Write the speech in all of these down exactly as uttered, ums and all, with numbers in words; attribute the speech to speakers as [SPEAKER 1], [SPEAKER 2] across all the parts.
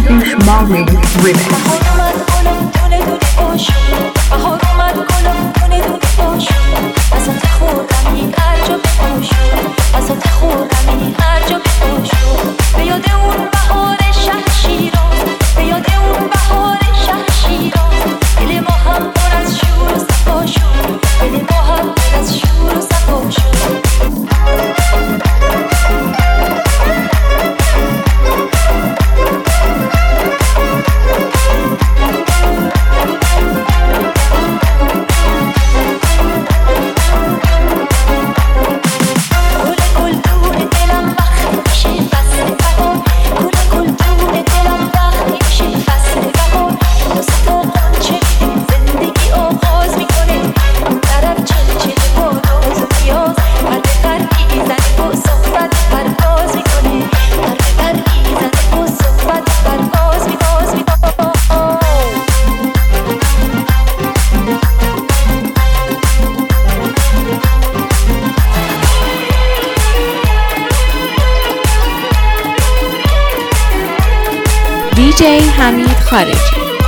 [SPEAKER 1] Jagdish Malik Remix.
[SPEAKER 2] دیجی حمید خارجی.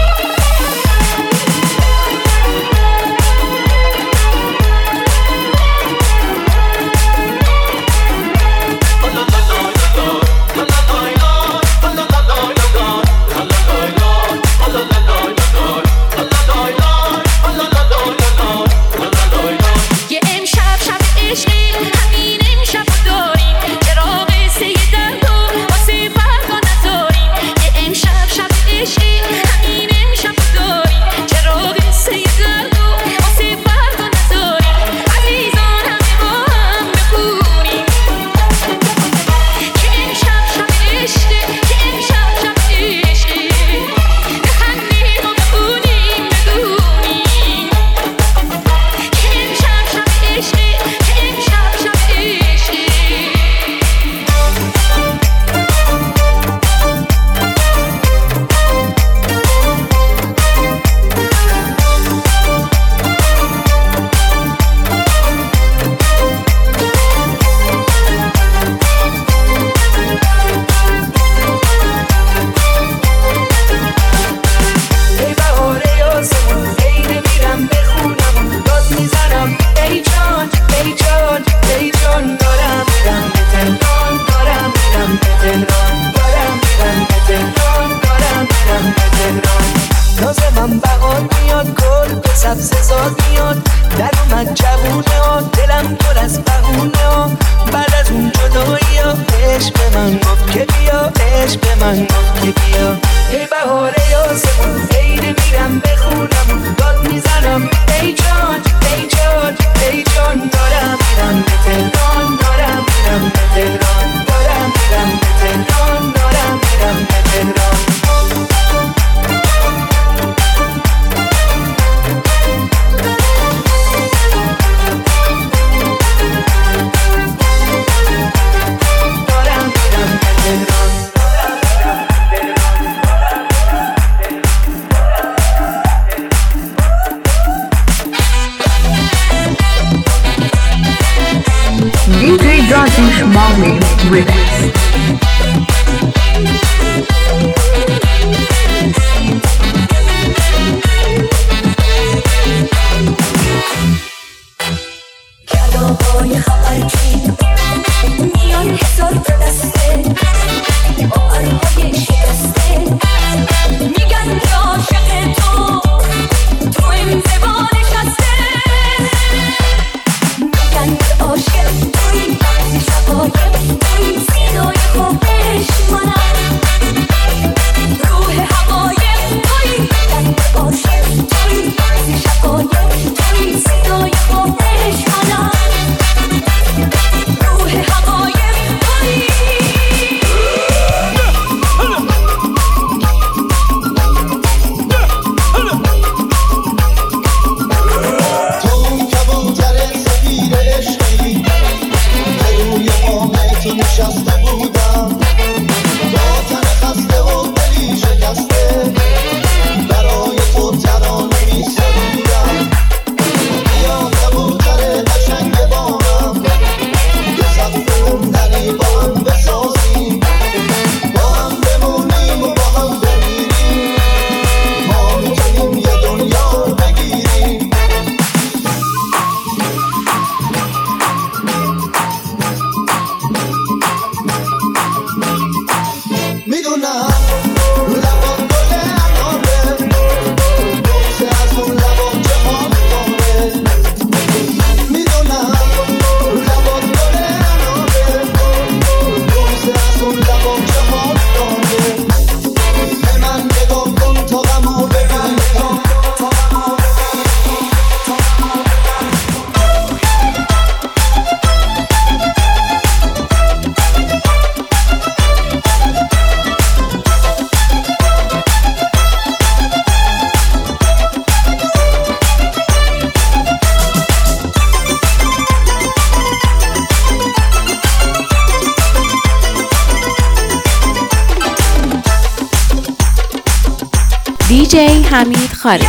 [SPEAKER 2] دیجی Jagdish Malik Remix.
[SPEAKER 3] با هم بمونیم و با هم
[SPEAKER 2] دیجی حمید خارجی.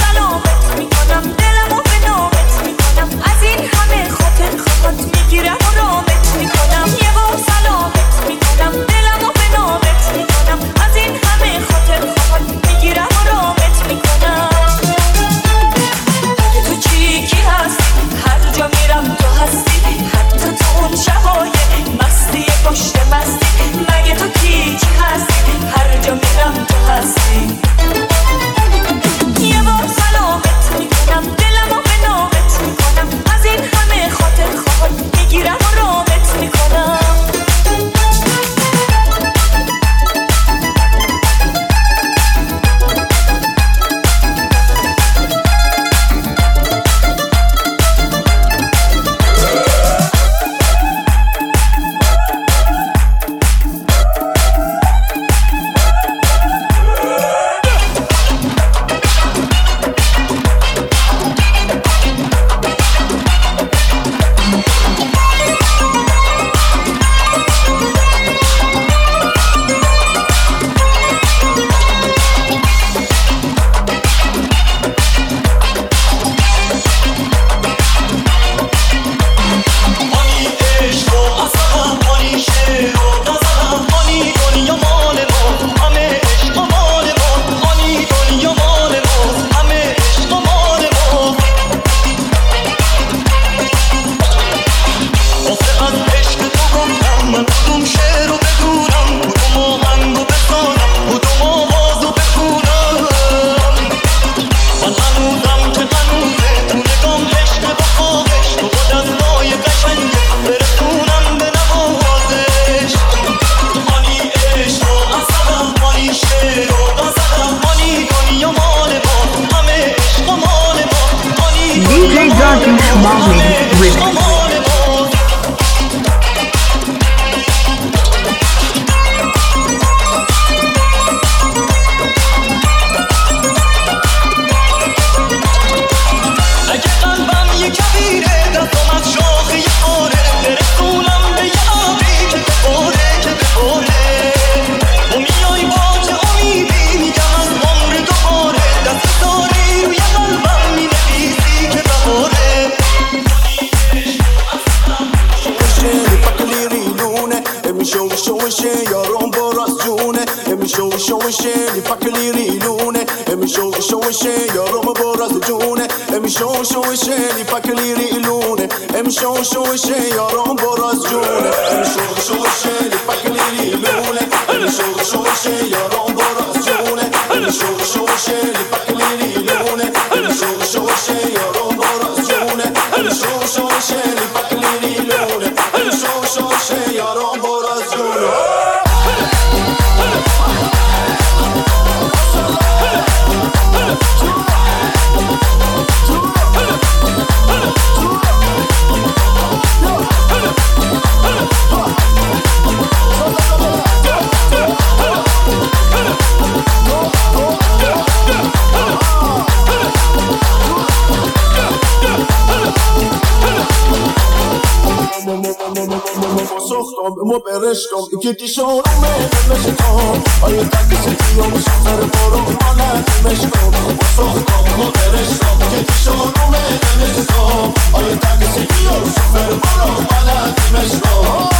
[SPEAKER 3] Mo bereshkom ikki shorume meshkom ay takisi yom safar boro mala meshkom sohkom mo bereshkom ikki shorume meshkom ay takisi yom safar boro mala meshkom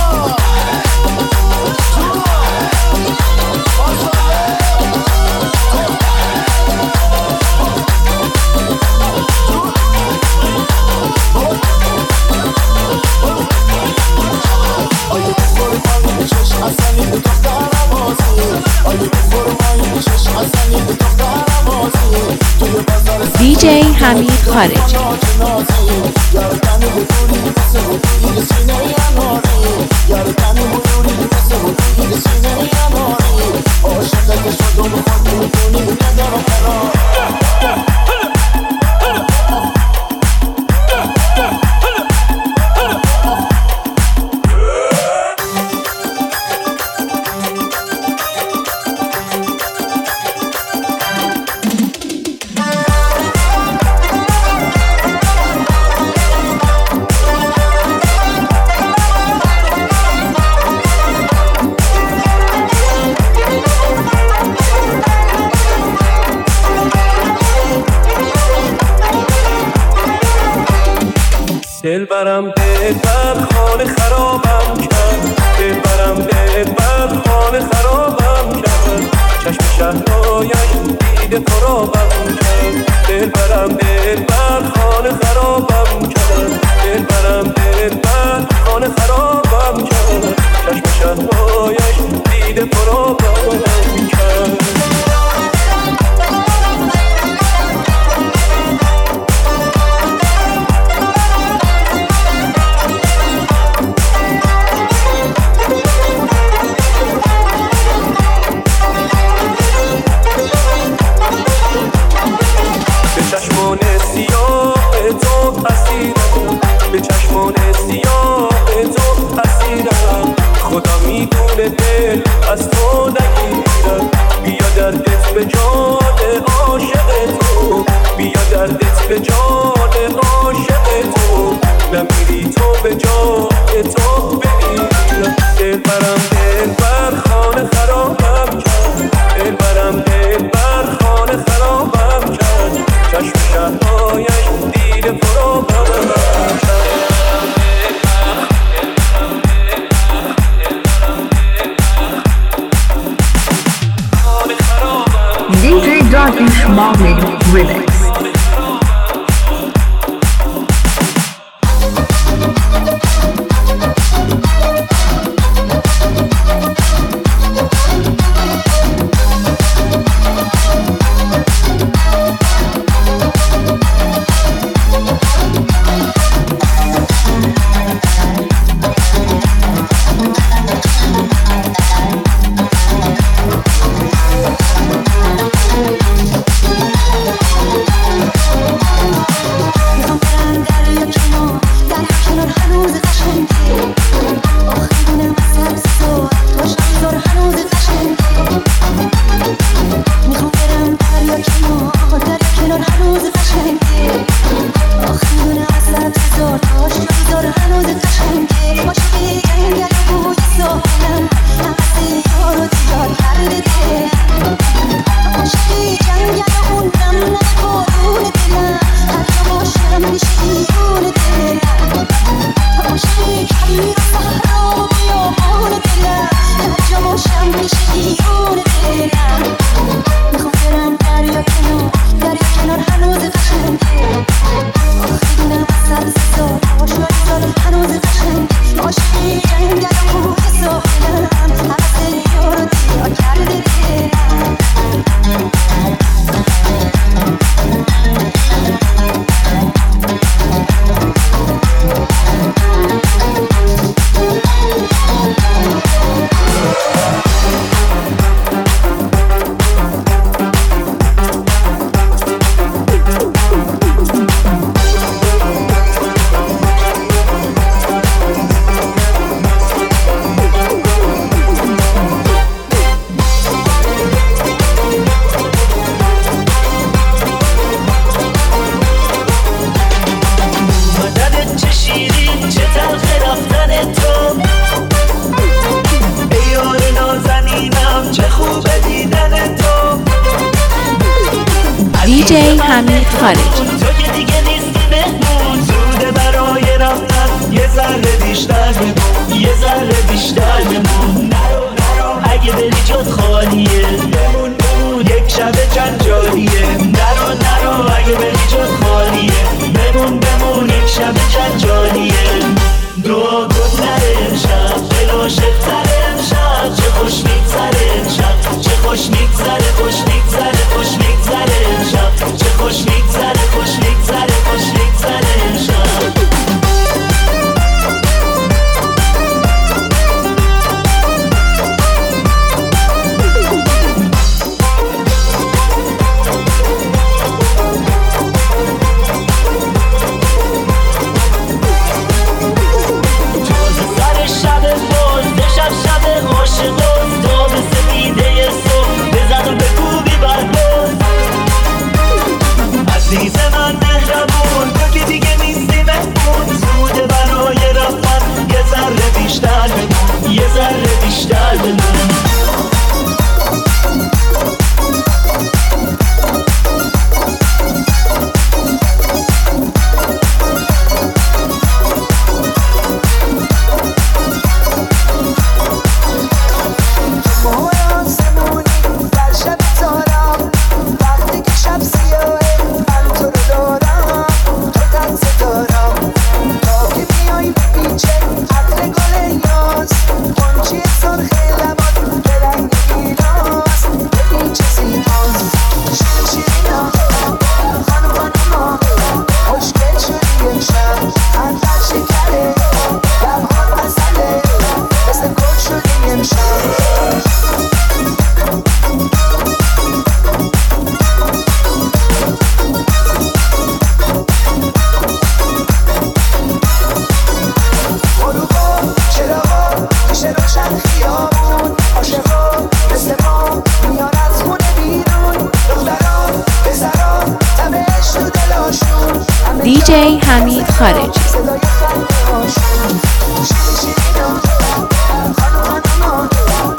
[SPEAKER 2] دیجی حمید خارجی.
[SPEAKER 4] دلبرم دلبر خانه خرابم کرد، دلبرم دلبر خانه خرابم کرد، چشم شهرهایش دیده خرابم کرد، دلبرم دلبر خانه خرابم کرد، دلبرم دلبر خانه خرابم کرد، چشم شهرهایش دیده خرابم کرد. به چشمان سیاه تو اسیرم، خدا میدونه دل از تو نگیرم، بیا دردت به جان عاشق تو، بیا دردت به جان عاشق تو، نمیری تو به جای تو بمیرم. دلبرم دلبر خانه خرابم کرد، دلبرم دلبر خانه خرابم کرد، چشم شهرهایش دیده فروبم کرد.
[SPEAKER 1] دی جی Darkish Marlin Remix.
[SPEAKER 2] دی جی حمید خارجی.
[SPEAKER 5] تو که دیگه نیستی مهمون، زوده برای رفتن، یه ذره بیشتر بمون، یه ذره بیشتر بمون، نرو نرو اگه بری جات خالیه، بمون بمون یک شب جنجالیه، نرو نرو اگه بری جات خالیه، بمون بمون یک شب جنجالیه. دعا کن نره امشب، دل عاشق تره امشب، چه خوش میگذره امشب، چه خوش میگذره، خوش میگذره، خوش میگذره امشب، چه خوش میگذره، خوش میگذره، خوش میگذره امشب.
[SPEAKER 6] همه عشق تو دلاشون،
[SPEAKER 2] دیجی حمید خارجی.
[SPEAKER 6] صدای خنده هاشون، شیرین شیرین خانم خانم